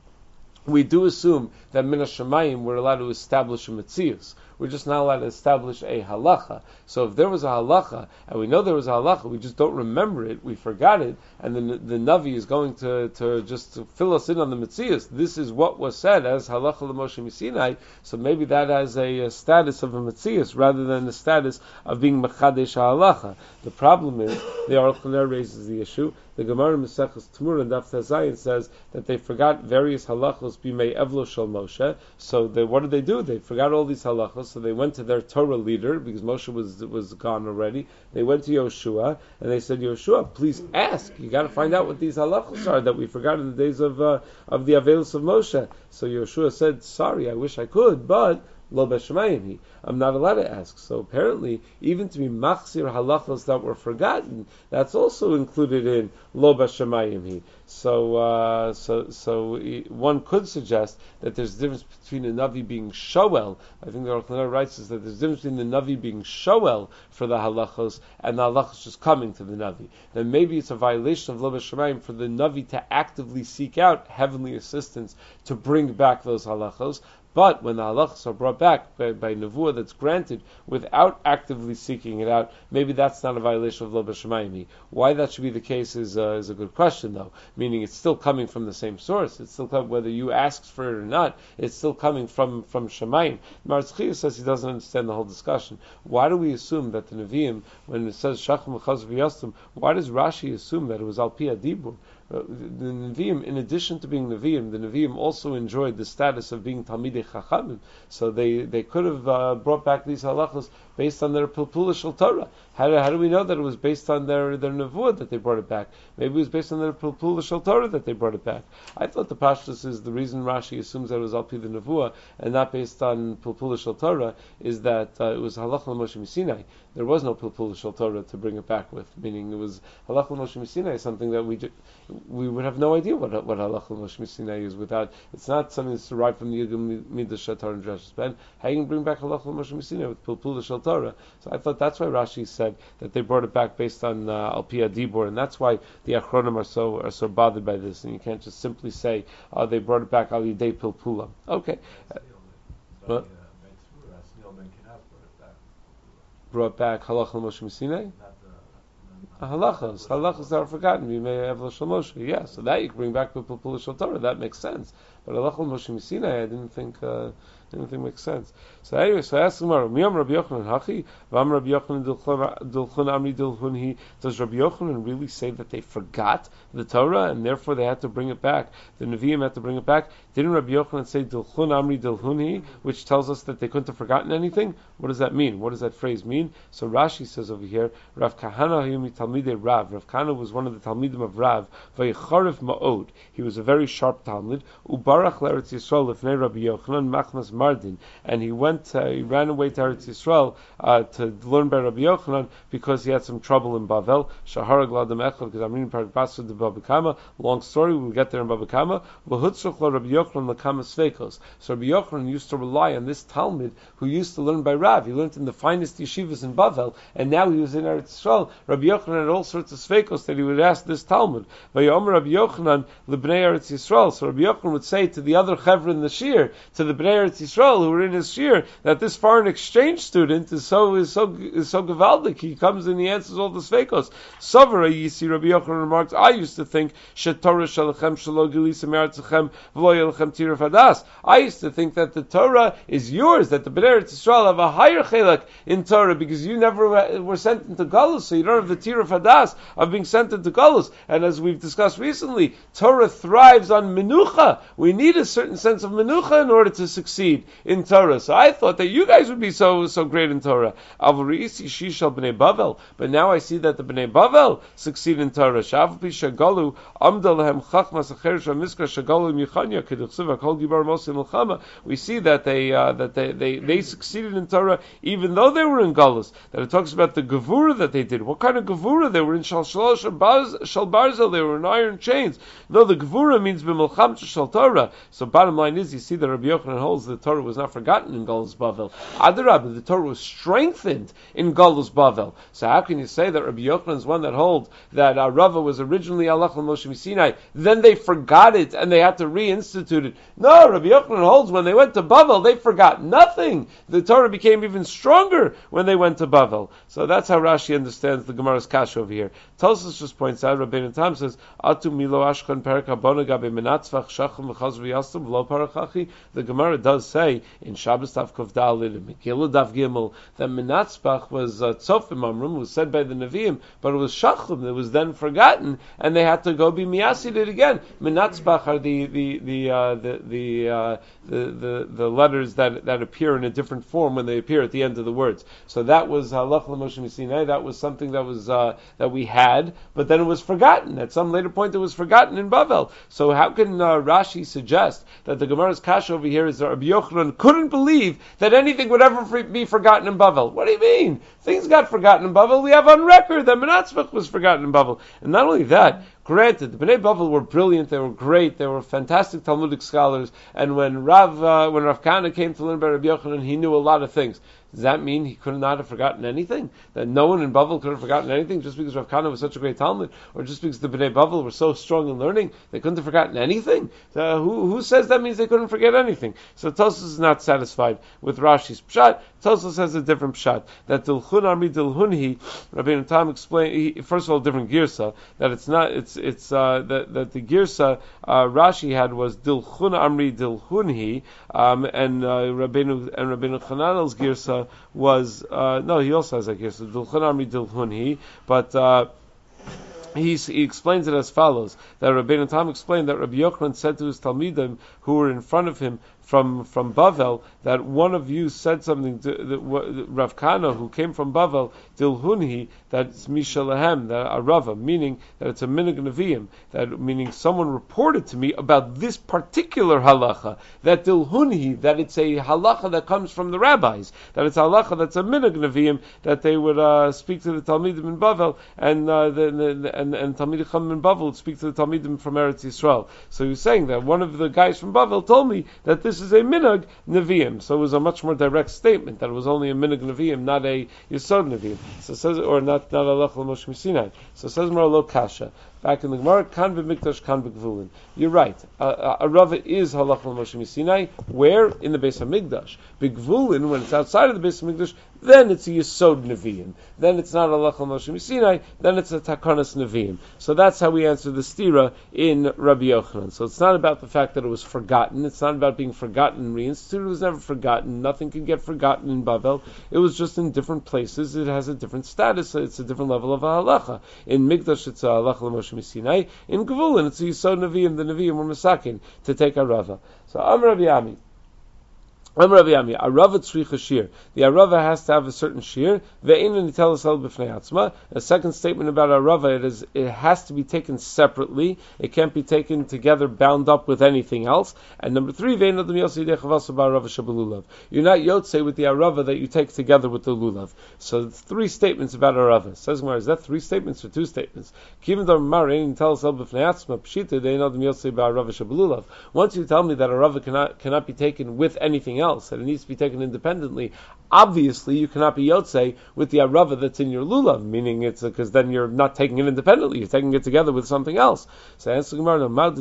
we do assume that min hashamayim we're allowed to establish a metzius. We're just not allowed to establish a halacha. So if there was a halacha, and we know there was a halacha, we just don't remember it, we forgot it, and then the, the Navi is going to, to just to fill us in on the metzius. This is what was said as halacha l'Moshe Sinai, so maybe that has a, a status of a metzius rather than the status of being mechadesh halacha. The problem is, the Aruch LaNer raises the issue. The Gemara Maseches Tmura and Daf Tezayin says that they forgot various halachos b'mei evlo shel Moshe. So they, what did they do? They forgot all these halachos. So they went to their Torah leader because Moshe was was gone already. They went to Yoshua and they said, Yoshua, please ask. You got to find out what these halachos are that we forgot in the days of uh, of the Avelos of Moshe. So Yoshua said, sorry, I wish I could, but Lo B'Shamayim, I'm not allowed to ask. So apparently, even to be machzir halachos that were forgotten, that's also included in Lo B'Shamayim. So, uh, so, so one could suggest that there's a difference between a navi being shoel. I think the Aruch LaNer writes is that there's a difference between the navi being shoel for the halachos and the halachos just coming to the navi. Then maybe it's a violation of Lo B'Shamayim for the navi to actively seek out heavenly assistance to bring back those halachos. But when the halachas are brought back by, by nevuah that's granted without actively seeking it out, maybe that's not a violation of Lo B'Shamayim. Why that should be the case is uh, is a good question, though. Meaning it's still coming from the same source. It's still coming, whether you asked for it or not. It's still coming from from Shemayim. Maharatz Chiyah says he doesn't understand the whole discussion. Why do we assume that the Nevi'im, when it says Shacham Chazav Yastum, why does Rashi assume that it was Al Pi Adibur? Uh, the Nevi'im, in addition to being Nevi'im, the Nevi'im also enjoyed the status of being Talmidei Chachamim. So they, they could have uh, brought back these halachos based on their Pilpula Shel Torah. How do, how do we know that it was based on their, their Nevuah that they brought it back? Maybe it was based on their Pilpula Shel Torah that they brought it back. I thought the Pashtus is the reason Rashi assumes that it was Alpi the Nevuah and not based on Pilpula Shel Torah is that uh, it was Halach L'Moshe Sinai. There was no Pilpula Shel Torah to bring it back with, meaning it was Halach L'Moshe Sinai, something that we ju- we would have no idea what what Halach L'Moshe Sinai is without. It's not something that's derived from the Yigam Midrash Shatar and Drashas Ben. How you can bring back Halach L'Moshe Sinai with Pilpula Shel Torah. So I thought that's why Rashi said that they brought it back based on uh, Al Pi Dibur, and that's why the Achronim are so are so bothered by this. And you can't just simply say uh, they brought it back Al Yidei Pilpula. Okay. Uh, but, brought back Halachah Moshe Sinai? Halachas, halachas that are forgotten. We may have Lashon Moshe. Yeah, so that you can bring back Pilpul Shel Torah. That makes sense. But Halachah Moshe Sinai, I didn't think, uh, didn't think makes sense. So anyway, so I asked Gemara, Miyam Rabbi Yochanan Hachi, Vam Rabbi Yochanan Dilchun Amri Dilchun Hi. Does Rabbi Yochanan really say that they forgot the Torah and therefore they had to bring it back? The Nevi'im had to bring it back. Didn't Rabbi Yochanan say Dilchun Amri Dilchun Hi, which tells us that they couldn't have forgotten anything? What does that mean? What does that phrase mean? So Rashi says over here, Rav Kahana Hayumi Talmidei Rav. Rav Kahana was one of the Talmidim of Rav. Vayicharif Ma'od. He was a very sharp Talmid. Ubarach L'Eretz Yisrael Lefnei Rabbi Yochanan Machmas Mardin. And he went, uh, he ran away to Eretz Yisrael uh, to learn by Rabbi Yochanan because he had some trouble in Bavel. Shahara Gladam Echad, because I'm reading Parak Basra de Baba Kama. Long story, we'll get there in Baba Kama. V'hutzruch lo Rabbi Yochanan L'Kama Sveikos. So Rabbi Yochanan used to rely on this Talmid who used to learn by Rav. He learned in the finest yeshivas in Bavel, and now he was in Eretz Yisrael. Rabbi Yochanan had all sorts of sveikos that he would ask this Talmud. V'yomer Rabbi Yochanan l'bnei Eretz Yisrael. So Rabbi Yochanan would say to the other chevra in the shir, to the bnei Eretz Yisrael who were in his shir, that this foreign exchange student is so is so is so gavaldik. He comes and he answers all the sveikos. Sovera Yisi Rabbi Yochanan remarks, I used to think shetorah shalachem shelo gilisem eretzechem v'lo yelchem tiruf hadas. I used to think that the Torah is yours, that the bnei Eretz Yisrael have a higher chelak in Torah because you never were sent into Galus, so you don't have the tiruf hadas of being sent into Galus. And as we've discussed recently, Torah thrives on menucha. We need a certain sense of menucha in order to succeed in Torah. So I thought that you guys would be so so great in Torah. But now I see that the Bnei Bavel succeed in Torah. We see that they uh, that they, they, they succeeded in Torah even though they were in Galus. That it talks about the gevura that they did. What kind of gevura? They were in Shalshal Shalbarzel. They were in iron chains. No, the gevura means b'milcham shel Torah. So bottom line is, you see that Rabbi Yochanan holds the Torah was not forgotten in Galus Bavel. Adarabah, the Torah was strengthened in Galus Bavel. So how can you say that Rabbi Yochanan is one that holds that uh, Rava was originally Halachah Moshe Sinai, then they forgot it and they had to reinstitute it? No, Rabbi Yochanan holds when they went to Bavel, they forgot nothing. The Torah became even stronger when they went to Bavel. So that's how Rashi understands the Gemara's kasha over here. Tosfos just points out, Rabbeinu Tam says, Atu milo ashkan perek habona gabe menatzvach shacham v'chaz v'yastam v'lo parachachi. The Gemara does say in Shabbos Daf Kuf Daled and Megillah Daf Gimel that menatzvach was uh, tzofim amrum, was said by the Nevi'im, but it was shacham. It was then forgotten, and they had to go be miyasid it again. Menatzvach are the the the uh, the the, uh, the the the letters that that appear in a different form when they appear at the end of the words. So that was halach l'Moshe Sinai. That was something that was uh, that we had, but then it was forgotten. At some later point, it was forgotten in Bavel. So how can uh, Rashi suggest that the Gemara's kasha over here is that Rabbi Yochanan couldn't believe that anything would ever be forgotten in Bavel? What do you mean? Things got forgotten in Bavel. We have on record that Menatzvach was forgotten in Bavel. And not only that, granted, the Bnei Bavel were brilliant, they were great, they were fantastic Talmudic scholars, and when Rav, uh, when Rav Kahana came to learn by Rabbi Yochanan, he knew a lot of things. Does that mean he could not have forgotten anything? That no one in Bavel could have forgotten anything just because Rav Kahana was such a great Talmud? Or just because the Bnei Bavel were so strong in learning, they couldn't have forgotten anything? Uh, who, who says that means they couldn't forget anything? So Tosfos is not satisfied with Rashi's pshat. Tosfos has a different pshat. That Dilchun Amri Dilhunhi, Rabbeinu Tam explained, first of all, different girsa, that it's not, it's, it's, uh, that, that the girsa, uh, Rashi had was Dilchun Amri Dilhunhi, um, and, uh, Rabbeinu, and Rabbeinu Chananel's girsa was, uh, no, he also has a girsa, Dilchun Amri Dilhunhi, but, uh, He, he explains it as follows, that Rabbeinu Tam explained that Rabbi Yochanan said to his Talmidim who were in front of him from from Bavel, that one of you said something to the, Rav Kahana, who came from Bavel, Dilhunhi, that it's Mishalahem, that a Rava, meaning that it's a Minig Nevi'im, that meaning someone reported to me about this particular halacha, that Dilhunhi, that it's a halacha that comes from the rabbis, that it's a halacha that's a Minig Nevi'im, that they would uh, speak to the Talmidim in Bavel, and uh, the, the, and and Talmidei Chacham in Bavel would speak to the Talmidim from Eretz Yisrael. So he was saying that one of the guys from Bavel told me that this this is a minhag neviim. So it was a much more direct statement that it was only a minhag neviim, not a yesod neviim. So it says, or not not halach l'Moshe Sinai. So it says more lo kasha. Back in the Gemara, kan b'mikdash, kan b'gvulin. You're right. Uh, a rava is halach l'Moshe Sinai. Where? In the Beis Hamikdash. B'gvulin, when it's outside of the Beis Hamikdash, then it's a yesod neviim. Then it's not halach l'Moshe Sinai. Then it's a takanas neviim. So that's how we answer the stira in Rabbi Yochanan. So it's not about the fact that it was forgotten. It's not about being forgotten and reinstituted. It was never forgotten. Nothing can get forgotten in Bavel. It was just in different places. It has a different status. It's a different level of a halacha. In Mikdash, it's a halacha l'Moshe Sinai. In Gvulin, it's a yesod neviim. The neviim were masakin to take a rava. So Am Rabbi Ami. Am Rabbi Ami, a rava tzricha shir. The arava has to have a certain shir. Ve'in nitelas el b'fnei atzma. A second statement about a rava, it is it has to be taken separately. It can't be taken together, bound up with anything else. And number three, ve'in adam yosei dechavasa ba'arava shabelulav. You're not yotzei with the arava that you take together with the lulav. So three statements about a rava. Says Gemara, is that three statements or two statements? Kivin dar mar ein nitelas el b'fnei atzma pshita ve'in adam yosei ba'arava shabelulav. Once you tell me that a rava cannot cannot be taken with anything else, else, that it needs to be taken independently, obviously you cannot be yotzei with the arava that's in your lulav, meaning it's because then you're not taking it independently, you're taking it together with something else. So answer Gemara,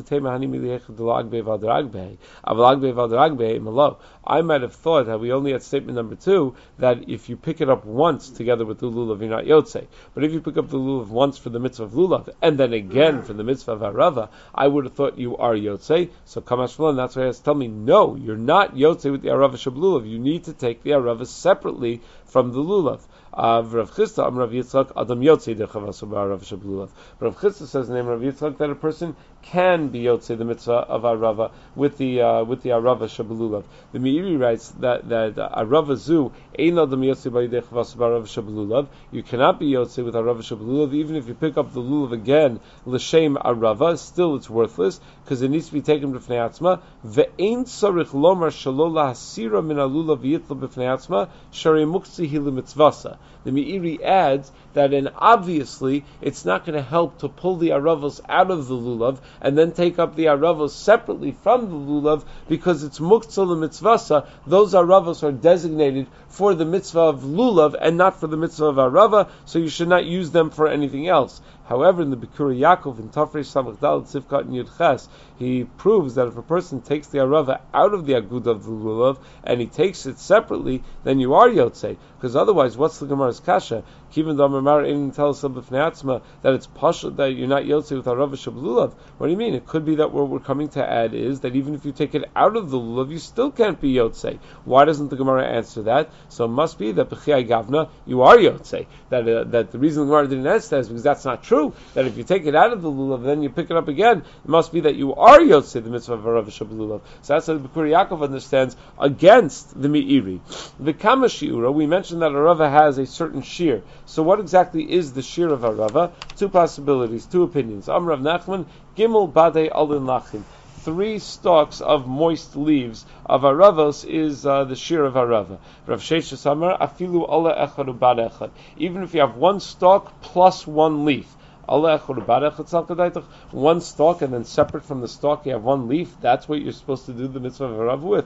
I might have thought that we only had statement number two, that if you pick it up once together with the lulav, you're not yotzei. But if you pick up the lulav once for the mitzvah of lulav, and then again for the mitzvah of arava, I would have thought you are yotzei. So Kamash V'lan, that's why he has to tell me, no, you're not yotzei with the arava shablulav. You need to take the arava separately from the lulav. Uh, Rav Chisda, Am Rav Yitzchak, Adam Yotzei Dechavasu Ba'arav Shablulav. Rav Chisda says in the name of Rav Yitzchak that a person can be Yotzei the mitzvah of Arava with the uh, with the Arava Shablulav. The Meiri writes that that uh, Arava Zu Ein Adam Yotzei Dechavasu Ba'arav Shablulav. You cannot be Yotzei with Arava Shablulav even if you pick up the lulav again l'shem Arava. Still, it's worthless because it needs to be taken b'fnei atzma. Ve'ein tzarich lomar shelo lahasira min alulav v'yitla b'fnei atzma sharei muktzei hi l'mitzvasa. The Meiri adds that, and obviously, it's not going to help to pull the aravos out of the lulav and then take up the aravos separately from the lulav because it's muktzah l'mitzvasa. Those aravos are designated for the mitzvah of lulav and not for the mitzvah of arava, so you should not use them for anything else. However, in the Bikurai Yaakov in Tafresh Samach Daled Sivkat and Yud Ches, he proves that if a person takes the arava out of the agud of the lulav and he takes it separately, then you are yotzei. Because otherwise, what's the Gemara's kasha? Kivin damar in tells that it's pashut that you're not yotzei with arava shablulav. What do you mean? It could be that what we're coming to add is that even if you take it out of the lulav, you still can't be yotzei. Why doesn't the Gemara answer that? So it must be that b'chiyai gavna you are yotzei. That uh, that the reason the Gemara didn't answer that is because that's not true. That if you take it out of the lulav, then you pick it up again. It must be that you are yotzei the mitzvah of arava shablulav. So that's how the Bikurai Yaakov understands against the Meiri. The Kama Shiura, we mentioned that arava has a certain shear. So what exactly is the shear of arava? Two possibilities, two opinions. Amrav Nachman, Gimel Badei Alin Lachim. Three stalks of moist leaves of aravos is uh, the shear of arava. Rav Sheshes Amar, Afilu Ala Echad Ubad Echad. Even if you have one stalk plus one leaf. One stalk and then separate from the stalk you have one leaf. That's what you're supposed to do the mitzvah of Arav with.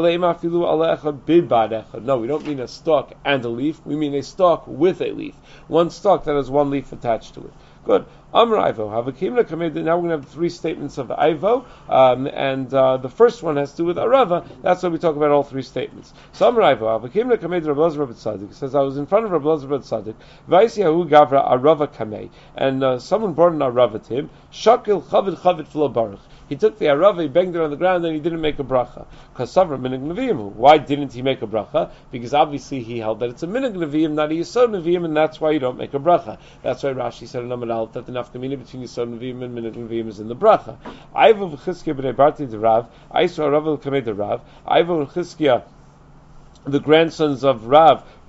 No, we don't mean a stalk and a leaf. We mean a stalk with a leaf. One stalk that has one leaf attached to it. Good. Amr Ivo. Now we're going to have three statements of Ivo, um, and uh, the first one has to do with Arava. That's why we talk about all three statements. So Amr Ivo. He says, I was in front of Rabbi Elazar ben Tzaddik, Vaisiyahu Gavra Arava Kamei, and uh, someone brought an Arava to him. Shakil Chavid Chavid Flo Baruch. He took the arava, he banged it on the ground, and he didn't make a bracha. Why didn't he make a bracha? Because obviously he held that it's a minhag neviim, not a yesod neviim, and that's why you don't make a bracha. That's why Rashi said in Amud Aleph that the nafkamina between yesod neviim and minhag neviim is in the bracha. Aivu v'chizkiya b'nei Barti de Rav, Aisu Arav el Kamei de Rav, Aivu v'chizkiya, the grandsons of Rav,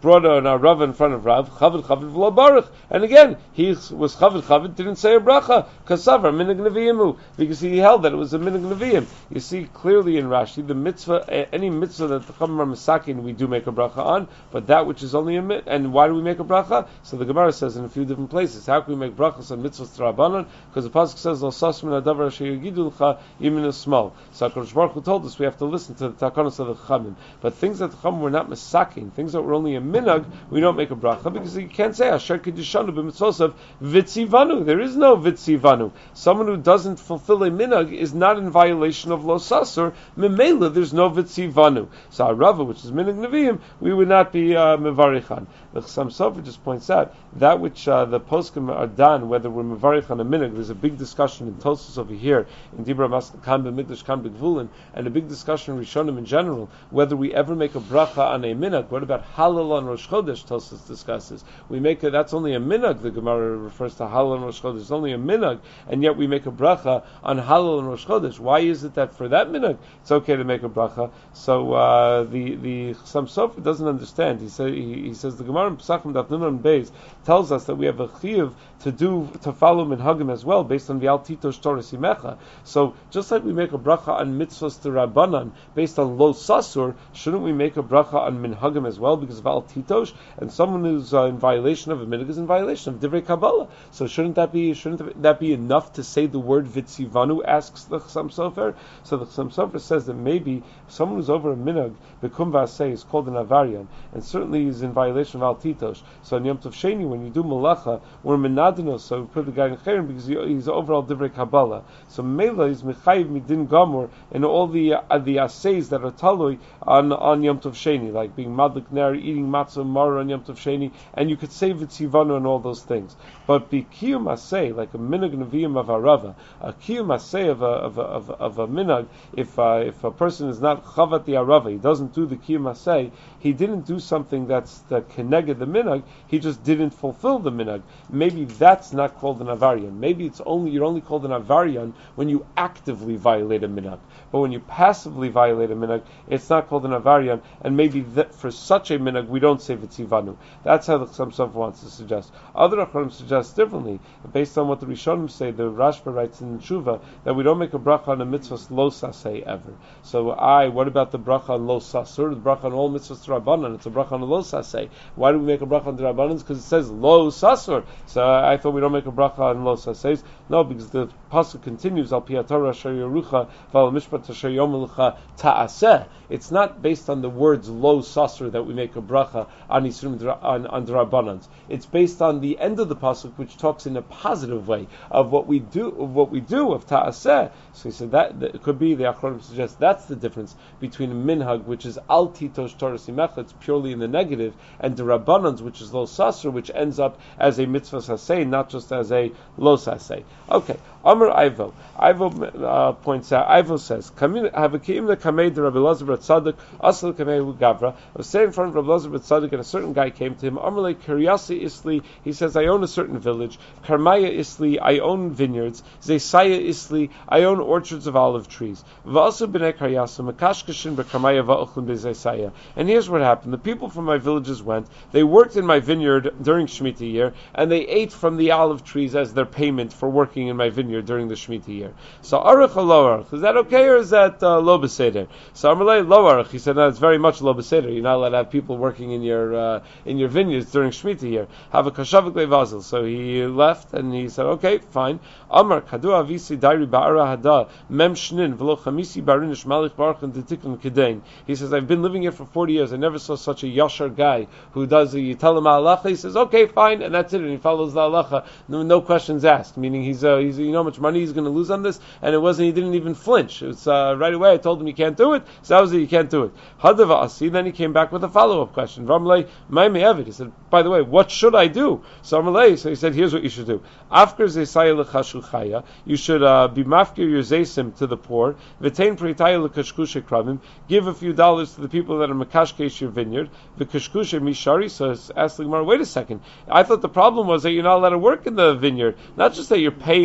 brought an Arava in front of Rav, Chavit Chavit v'lo Baruch. And again, he was Chavit Chavit, didn't say a bracha, Kasavar, Minig Nevi'imu, because he held that it was a Minig Nevi'im. You see clearly in Rashi, the mitzvah, any mitzvah that the Chachamim are masakin, we do make a bracha on, but that which is only a mitzvah, and why do we make a bracha? So the Gemara says in a few different places, how can we make brachas on mitzvahs d'Rabbanan? Because the pasuk says, "Lo sas min hadavar asher yigidu l'cha yimin small." So HaKadosh Baruch Hu told us we have to listen to the takanos of the Chachamim. But things that the Chachamim were not masakin, things that were only a minhag, we don't make a bracha because you can't say asher kedishanu b'mitzvosav vitzivanu. There is no vitzivanu. Someone who doesn't fulfill a minhag is not in violation of lo sasur. Memela, there's no vitzivanu. So our Rava, which is minhag neviim, we would not be uh, mevarichan. The Chassam Sofer just points out that which uh, the poskim are done, whether we're mevarich on a minhag. There's a big discussion in Tosfos over here in Dibra Mas Kam B'Mikdash Kam B'Gvulin, and a big discussion in Rishonim in general whether we ever make a bracha on a minhag. What about halal on Rosh Chodesh? Tosfos discusses. We make a, that's only a minhag. The Gemara refers to halal on Rosh Chodesh. It's only a minhag, and yet we make a bracha on halal on Rosh Chodesh. Why is it that for that minhag it's okay to make a bracha? So uh, the the Chassam Sofer doesn't understand. He say he, he says the Gemara in Pesachim Daf Nun Beis tells us that we have a chiyuv to do to follow minhagim as well, based on the Al Titosh Torah Simecha. So just like we make a bracha on mitzvahs to Rabbanan based on lo sasur, shouldn't we make a bracha on minhagim as well because of Al Titosh? And someone who's uh, in violation of a minhag is in violation of Divrei Kabbalah. So shouldn't that be shouldn't that be enough to say the word vitzivanu? Asks the Chassam Sofer. So the Chassam Sofer says that maybe someone who's over a minhag bekum v'aseh is called an avarian, and certainly is in violation of Al Titosh. So in Yom Tov Sheni, when you do malacha, we're menadinos, so we put the guy in cherem because he, he's overall divrei Kabbalah. So Mela is mechayiv midin gamor and all the uh, the assays that are talui on on Yom Tov Sheni, like being madlik ner, eating matzah maror on Yom Tov Sheni, and you could say vitzivanu and all those things. But be kiyum asay, like a minhag neviim of Arava, a kiyum asay of a of a, of a, of a minhag, if uh, if a person is not chavat the Arava, he doesn't do the kiyum asay, he didn't do something that's the keneged the minhag, he just didn't fulfill the minhag. Maybe that's not called an avarian. Maybe it's only you're only called an avarian when you actively violate a minhag. But when you passively violate a minhag, it's not called an avarian. And maybe that for such a minhag we don't say vitzivanu. That's how the Chassam Sofer wants to suggest. Other Acharonim suggest differently, based on what the Rishonim say. The Rashba writes in Tshuva that we don't make a bracha on a mitzvah lo saseh ever. So I, what about the bracha on lo sasur? The bracha on all mitzvahs d'Rabbanan. It's a bracha on lo saseh. Why do we make a bracha on d'Rabbanan? Because it says lo sasur. So I thought we don't make a bracha on lo saseh. No, because the pasuk continues al pi haTorah asher yerucha v'al mishpat asher yomelcha ta'aseh. It's not based on the words lo sasur that we make a bracha on Yisrim on, on d'Rabbanans. It's based on the end of the pasuk, which talks in a positive way of what we do, of what we do of ta'aseh. So he said that, that it could be the Acharonim suggest that's the difference between a minhag, which is al titosh Torah simecha, it's purely in the negative, and d'Rabbanans, which is lo sasur, which ends up as a mitzvah saseh, not just as a lo saseh. Okay, Amar Ivo. Ivo uh, points out. Ivo says, "Havakim the kamei de Rabbi Elazar bar Tzadok asal kamei hu gavra." I was standing in front of Rabbi Elazar bar Tzadok, and a certain guy came to him. Amar le Kiryasi Isli. He says, "I own a certain village. Karmaya Isli. I own vineyards. Zeisaya Isli. I own orchards of olive trees. V'asu b'nei Karyasu makashkashin b'karmaya va'ochlin b'zeisaya." And here's what happened: the people from my villages went. They worked in my vineyard during Shemitah year, and they ate from the olive trees as their payment for working in my vineyard during the Shemitah year. So arich or lo arich? Is that okay or is that uh, lo beseder? So Amalei lo arich. He said, no, it's very much lo beseder. You're not allowed to have people working in your uh, in your vineyards during Shemitah year. Have a kashavik levazil. So he left and he said, okay, fine. Amar kadu avisi dairi ba'ara hada mem shnin v'lo chamisi barinish malich baruch and detikun kedain. He says, I've been living here for forty years. I never saw such a yashar guy who does. You tell him halacha. He says, okay, fine, and that's it. And he follows the halacha. No, no questions asked. Meaning he's uh, he's you know how much money he's going to lose on this, and it wasn't. He didn't even flinch. It's uh, right away. I told him you can't do it. So that was it. You can't do it. Hadava asi. Then he came back with a follow up question. V'amalei may me'avid. He said, by the way, what should I do? So Amalei, so he said, here's what you should do. After zeisaya lechashuchaya, you should uh, be mafkir your zeisim to the poor. V'tein pritaya lekashkushe kramim. Give a few dollars to the people that are makashkesh your vineyard. V'kashkushe mishari. So ask the Gemara, wait a second. I thought the problem was that you're not allowed to work in the vineyard. Not just that you're paying with shmita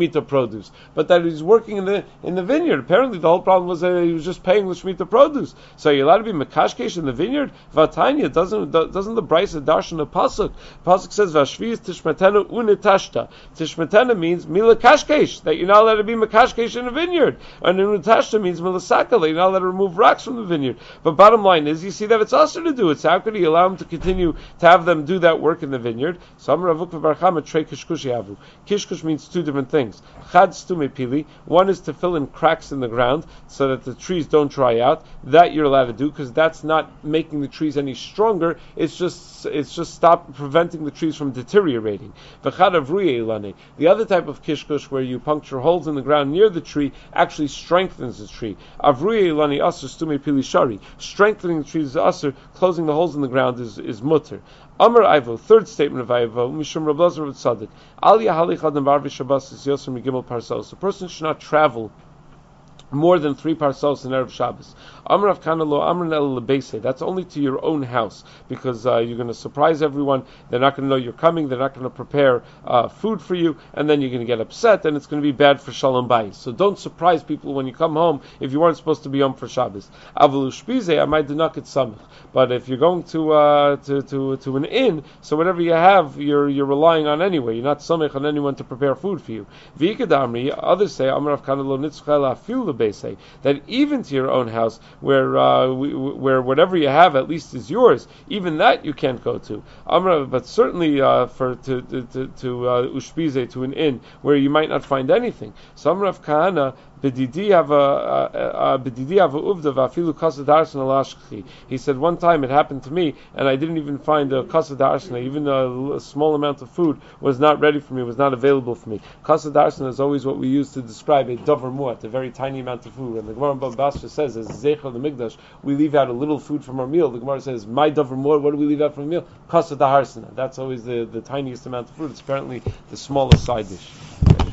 Shemitah produce, but that he's working in the in the vineyard. Apparently, the whole problem was that he was just paying the Shemitah produce. So you're allowed to be Mekashkesh in the vineyard? Vatanya, doesn't doesn't the Brisa darshan a pasuk? Pasuk says Vashvius Tishmatenu Unitashta. Tishmatena means Mila Kashkesh, that you're not allowed to be Mekashkesh in a vineyard. And Unitashta means Milasaka, that you're not allowed to remove rocks from the vineyard. But bottom line is, you see that it's usher to do it. So how could he allow him to continue to have them do that work in the vineyard? So Amar Avuk v'Barchama Trei Kishkush Yavu. Kishkush means two different things. Chad Stume Pili. One is to fill in cracks in the ground so that the trees don't dry out. That you're allowed to do because that's not making the trees any stronger. It's just it's just stop preventing the trees from deteriorating. V'chad Avruye Ilane. The other type of kishkush where you puncture holes in the ground near the tree actually strengthens the tree. Avruye Ilane Aser Stume Pili Shari. Strengthening the trees is aser. Closing the holes in the ground is, is mutter. Amar Ivo, third statement of Ivo, Mishum Rablazer of Tzaddik. Al Yahalik Adam Barvi Shabbos is Yosem Gimel Parsos. A person should not travel more than three parcels in Erev Shabbos. Amar of Kana lo Amar el lebeise. That's only to your own house because uh, you're going to surprise everyone. They're not going to know you're coming. They're not going to prepare uh, food for you, and then you're going to get upset, and it's going to be bad for Shalom Bayis. So don't surprise people when you come home if you weren't supposed to be home for Shabbos. Avalu shpize amay denaket samich. But if you're going to uh, to to to an inn, so whatever you have, you're you're relying on anyway. You're not samich on anyone to prepare food for you. V'ikadamri. Others say Amar of Kana lo nitzchel afil lebese. That even to your own house, where uh, we, where whatever you have at least is yours, even that you can't go to. Amra, but certainly uh, for to to to, to uh, ushpize, to an inn where you might not find anything. So Amra of Kahana. B'didi have a b'didi have a uvda v'afilu kasad arsana lashchi. He said one time it happened to me, and I didn't even find a kasad arsana. Even a, a small amount of food was not ready for me, was not available for me. Kasad arsana is always what we use to describe a davar muat, a very tiny amount of food. And the Gemara in Bava Basra says, as zeicher the migdash, we leave out a little food from our meal. The Gemara says, my davar muat, what do we leave out from the meal? Kasad arsana. That's always the, the tiniest amount of food. It's apparently the smallest side dish.